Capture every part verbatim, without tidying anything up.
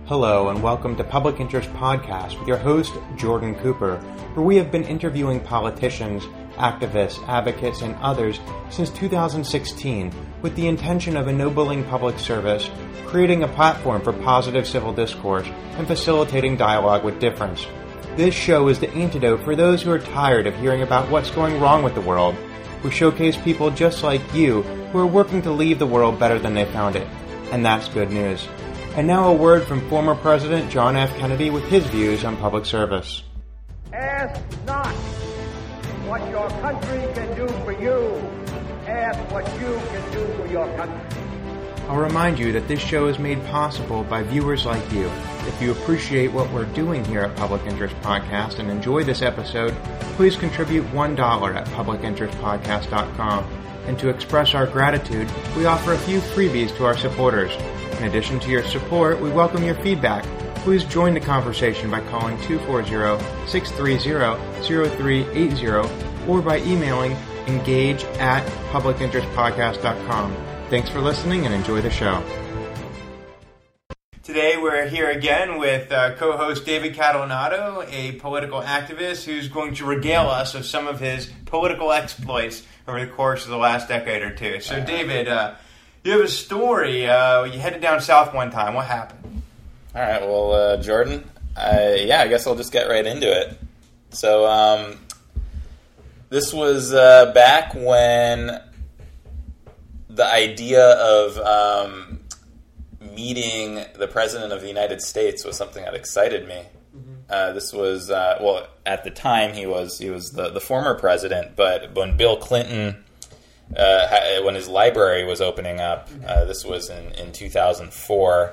Hello and welcome to Public Interest Podcast with your host, Jordan Cooper, where we have been interviewing politicians, activists, advocates, and others since two thousand sixteen with the intention of ennobling public service, creating a platform for positive civil discourse, and facilitating dialogue with difference. This show is the antidote for those who are tired of hearing about what's going wrong with the world. We showcase people just like you who are working to leave the world better than they found it. And that's good news. And now a word from former President John F. Kennedy with his views on public service. Ask not what your country can do for you. Ask what you can do for your country. I'll remind you that this show is made possible by viewers like you. If you appreciate what we're doing here at Public Interest Podcast and enjoy this episode, please contribute one dollar at public interest podcast dot com. And to express our gratitude, we offer a few freebies to our supporters. In addition to your support, we welcome your feedback. Please join the conversation by calling two four zero, six three zero, zero three eight zero or by emailing engage at public interest podcast dot com. Thanks for listening and enjoy the show. Today we're here again with uh, co-host David Catalanato, a political activist who's going to regale us of some of his political exploits over the course of the last decade or two. So David, uh, you have a story. Uh, you headed down south one time. What happened? All right. Well, uh, Jordan, I, yeah, I guess I'll just get right into it. So um, this was uh, back when the idea of um, meeting the President of the United States was something that excited me. Mm-hmm. Uh, this was, uh, well, at the time he was he was the, the former president, but when Bill Clinton... Uh, when his library was opening up, uh, this was in, in two thousand four,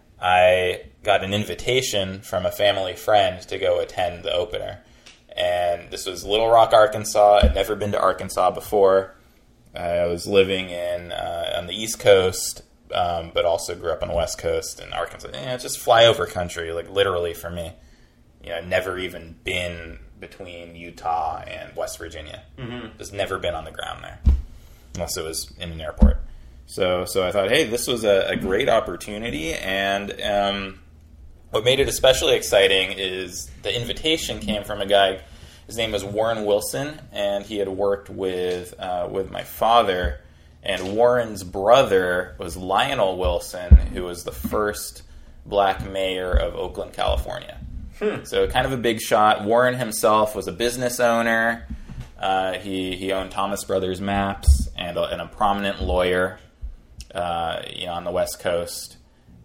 I got an invitation from a family friend to go attend the opener. And this was Little Rock, Arkansas. I'd never been to Arkansas before. I was living in uh, on the East Coast, um, but also grew up on the West Coast in Arkansas. You know, just flyover country, like literally for me. You know, never even been between Utah and West Virginia. Mm-hmm. Just never been on the ground there. Unless it was in an airport. So so I thought, hey, this was a, a great opportunity, and um, what made it especially exciting is the invitation came from a guy, his name was Warren Wilson, and he had worked with uh, with my father, and Warren's brother was Lionel Wilson, who was the first black mayor of Oakland, California. Hmm. So kind of a big shot. Warren himself was a business owner. Uh, he he owned Thomas Brothers Maps and a, and a prominent lawyer, uh, you know, on the West Coast,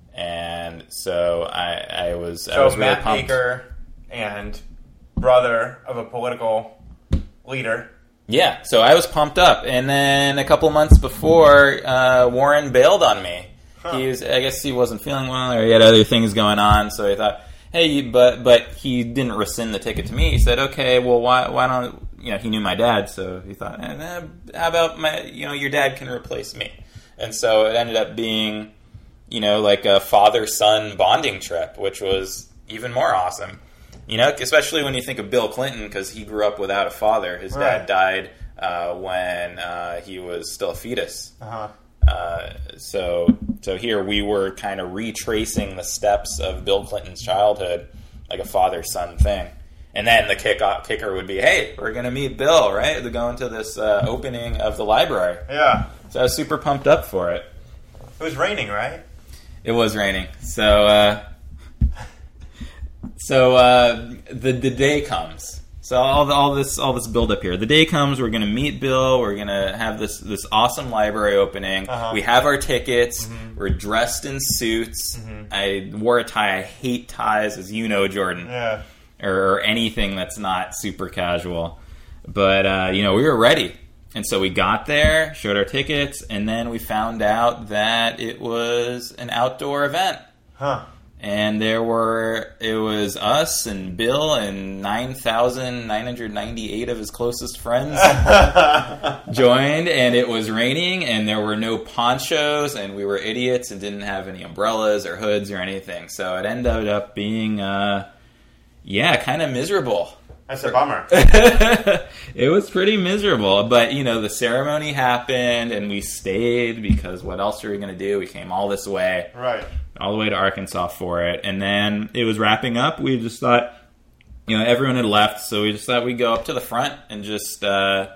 and so I, I was so I was really Matt pumped. Baker and brother of a political leader. Yeah, so I was pumped up, and then a couple months before, uh, Warren bailed on me. Huh. He was, I guess he wasn't feeling well, or he had other things going on, so I thought, hey, but but he didn't rescind the ticket to me. He said, okay, well, why why don't you know? He knew my dad, so he thought, eh, how about my you know your dad can replace me? And so it ended up being, you know, like a father-son bonding trip, which was even more awesome. You know, especially when you think of Bill Clinton, because he grew up without a father. His right. dad died uh, when uh, he was still a fetus. Uh-huh. Uh, so, so here we were kind of retracing the steps of Bill Clinton's childhood, like a father-son thing. And then the kick kicker would be, hey, we're going to meet Bill, right? We're going to this uh, opening of the library. Yeah. So I was super pumped up for it. It was raining, right? It was raining. So, uh, so uh, the the day comes. So all the, all this all this build up here. The day comes. We're going to meet Bill. We're going to have this this awesome library opening. Uh-huh. We have our tickets. Mm-hmm. We're dressed in suits. Mm-hmm. I wore a tie. I hate ties, as you know, Jordan. Yeah. Or, or anything that's not super casual. But uh, you know, we were ready, and so we got there, showed our tickets, and then we found out that it was an outdoor event. Huh. And there were, it was us and Bill and nine thousand nine hundred ninety-eight of his closest friends joined, and it was raining, and there were no ponchos, and we were idiots and didn't have any umbrellas or hoods or anything. So it ended up being, uh, yeah, kind of miserable. That's a bummer. It was pretty miserable, but, you know, the ceremony happened, and we stayed, because what else were we going to do? We came all this way. Right. All the way to Arkansas for it, and then it was wrapping up. We just thought, you know, everyone had left, so we just thought we'd go up to the front and just, uh,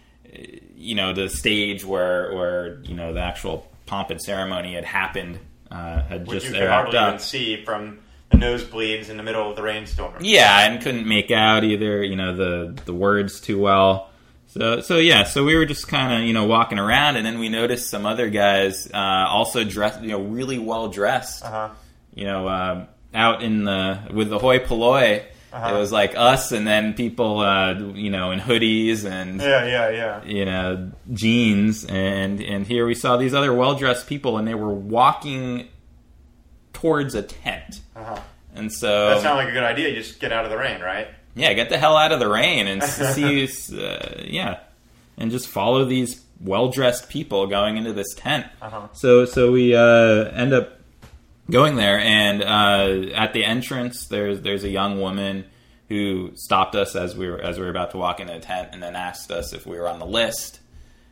you know, the stage where, where, you know, the actual pomp and ceremony had happened, uh, had Which just you could hardly up. even see from the nosebleeds in the middle of the rainstorm. Yeah, and couldn't make out either, you know, the, the words too well. So, so yeah, so we were just kind of, you know, walking around, and then we noticed some other guys uh, also dressed, you know, really well dressed. Uh-huh. You know, uh, out in the, with the hoi polloi, uh-huh. It was like us, and then people, uh, you know, in hoodies and, yeah, yeah, yeah. you know, jeans, and, and here we saw these other well-dressed people, and they were walking towards a tent. Uh-huh. And so that sounds like a good idea. You just get out of the rain, right? Yeah, get the hell out of the rain and see, uh, yeah, and just follow these well-dressed people going into this tent. Uh-huh. So, so we uh, end up going there, and uh, at the entrance, there's there's a young woman who stopped us as we were as we were about to walk into the tent, and then asked us if we were on the list.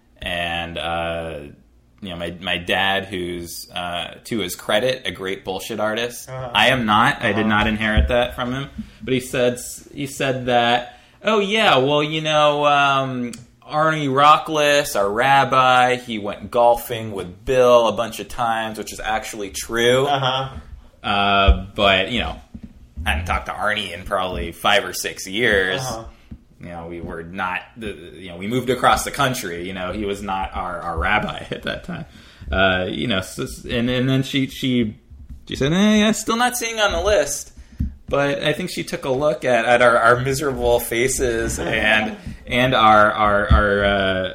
And uh, you know, my my dad, who's uh, to his credit, a great bullshit artist. Uh-huh. I am not. Uh-huh. I did not inherit that from him. But he said he said that. Oh yeah, well you know. Um, Arnie Rockless, our rabbi, he went golfing with Bill a bunch of times, which is actually true. Uh-huh. Uh, but, you know, I hadn't talked to Arnie in probably five or six years. Uh-huh. You know, we were not, you know, we moved across the country. You know, he was not our, our rabbi at that time. Uh, you know, so, and, and then she, she, she said, eh, yeah, still not seeing on the list. But I think she took a look at, at our, our miserable faces and and our our our, uh,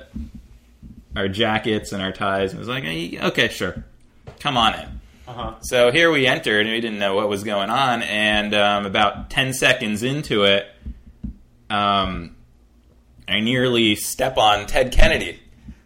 our jackets and our ties and was like, hey, okay, sure, come on in. Uh-huh. So here we entered, and we didn't know what was going on. And um, about ten seconds into it, um, I nearly step on Ted Kennedy.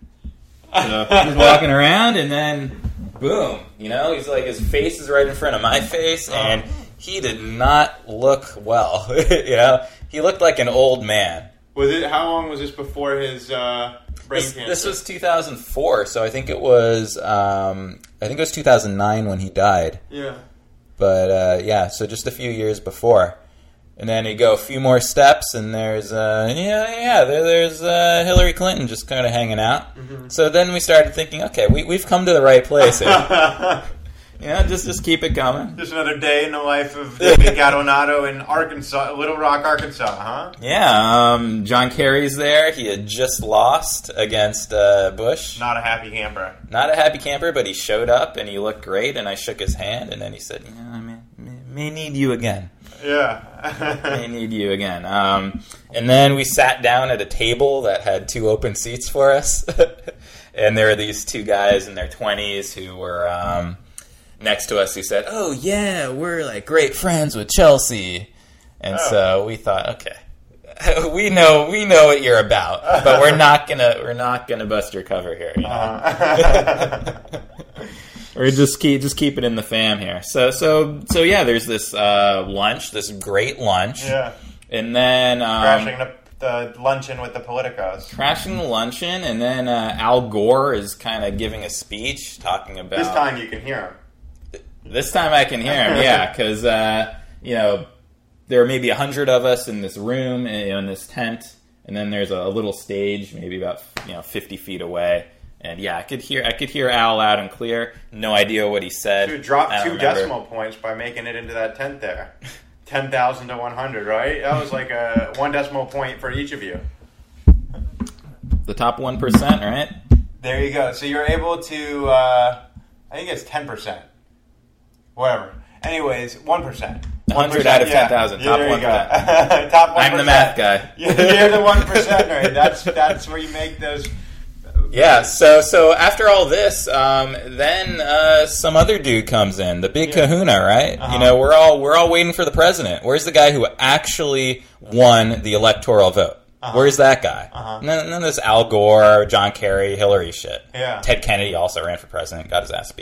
So he's walking around, and then boom, you know, he's like, his face is right in front of my face, and he did not look well. You know, he looked like an old man. Was it? How long was this before his uh, brain this, cancer? This was two thousand four, so I think it was. Um, I think it was two thousand nine when he died. Yeah. But uh, yeah, so just a few years before, and then you go a few more steps, and there's uh, yeah, yeah, there, there's uh, Hillary Clinton just kind of hanging out. Mm-hmm. So then we started thinking, okay, we, we've come to the right place here. You know, just just keep it coming. Just another day in the life of David Gattonato in Arkansas, Little Rock, Arkansas, huh? Yeah, um, John Kerry's there. He had just lost against uh, Bush. Not a happy camper. Not a happy camper, but he showed up and he looked great, and I shook his hand, and then he said, "You know, I may, may, may need you again." Yeah. May need you again. Um, and then we sat down at a table that had two open seats for us, and there were these two guys in their twenties who were... Um, next to us, who said, "Oh yeah, we're like great friends with Chelsea," and oh. So we thought, okay, we know we know what you're about, but we're not gonna we're not gonna bust your cover here. You know? uh-huh. We're just keep just keep it in the fam here. So so so yeah, there's this uh, lunch, this great lunch, yeah, and then um, crashing the, the luncheon with the politicos, crashing the luncheon, and then uh, Al Gore is kind of giving a speech talking about. This time you can hear him. This time I can hear him, yeah, because, uh, you know, there are maybe a hundred of us in this room, in this tent, and then there's a little stage, maybe about, you know, fifty feet away, and yeah, I could hear I could hear Al loud and clear, no idea what he said. You dropped two remember. decimal points by making it into that tent there. ten thousand to one hundred, right? That was like a one decimal point for each of you. The top one percent, right? There you go. So you're able to, uh, I think it's ten percent. Whatever. Anyways, one percent. one hundred out of ten thousand. Yeah. Top yeah, one percent. Top one percent. I'm the math guy. You're the one percent, right? That's, that's where you make those... Yeah, so so after all this, um, then uh, some other dude comes in, the big yeah. kahuna, right? Uh-huh. You know, we're all we're all waiting for the president. Where's the guy who actually won the electoral vote? Uh-huh. Where's that guy? Uh-huh. None, none of this Al Gore, John Kerry, Hillary shit. Yeah. Ted Kennedy also ran for president, got his ass beat.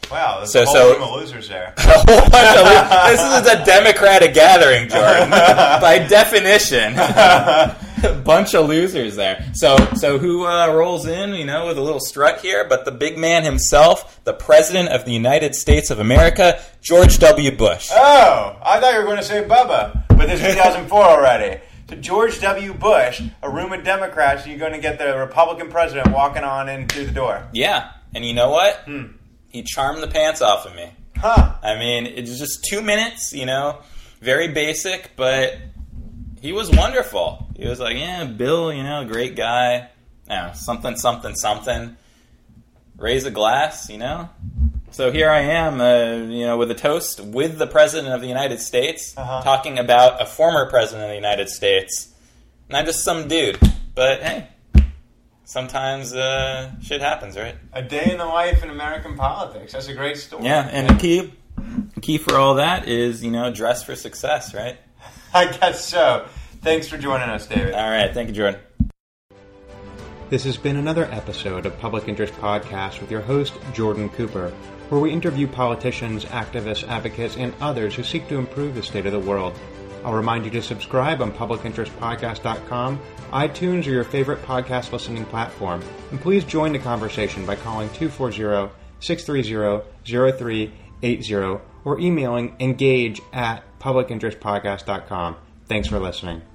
Wow, there's so, a whole so, team of losers there. A whole bunch of lo- this is a Democratic gathering, Jordan. By definition. A bunch of losers there. So so who uh, rolls in, you know, with a little strut here? But the big man himself, the President of the United States of America, George W. Bush. Oh, I thought you were going to say Bubba, but this is two thousand four already. So George W. Bush, a room of Democrats, you're going to get the Republican president walking on in through the door. Yeah, and you know what? Hmm. He charmed the pants off of me. Huh. I mean, it was just two minutes, you know, very basic, but he was wonderful. He was like, yeah, Bill, you know, great guy. You know, something, something, something. Raise a glass, you know. So here I am, uh, you know, with a toast with the President of the United States, uh-huh. talking about a former President of the United States. And I'm just some dude. But, hey, sometimes uh, shit happens, right? A day in the life in American politics. That's a great story. Yeah, and the key, key for all that is, you know, dress for success, right? I guess so. Thanks for joining us, David. All right. Thank you, Jordan. This has been another episode of Public Interest Podcast with your host, Jordan Cooper, where we interview politicians, activists, advocates, and others who seek to improve the state of the world. I'll remind you to subscribe on public interest podcast dot com, iTunes, or your favorite podcast listening platform. And please join the conversation by calling two four zero, six three zero, zero three eight zero or emailing engage at public interest podcast dot com. Thanks for listening.